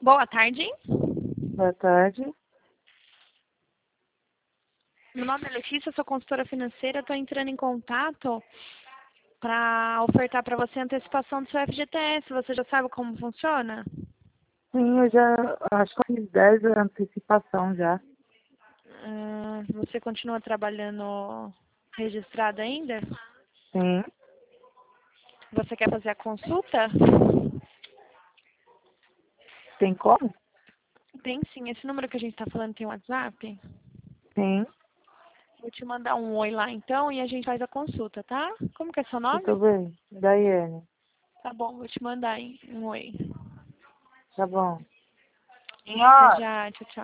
Boa tarde. Boa tarde. Meu nome é Letícia, sou consultora financeira. Estou entrando em contato para ofertar para você a antecipação do seu FGTS. Você já sabe como funciona? Sim, eu já acho que eu fiz 10 antecipação já. Você continua trabalhando registrado ainda? Sim. Você quer fazer a consulta? Tem como? Tem sim. Esse número que a gente está falando tem WhatsApp? Sim. Vou te mandar um oi lá então e a gente faz a consulta, tá? Como que é seu Tudo nome? bem. Daiane. Tá bom, vou te mandar aí um oi. Tá bom. Até já, tchau, tchau.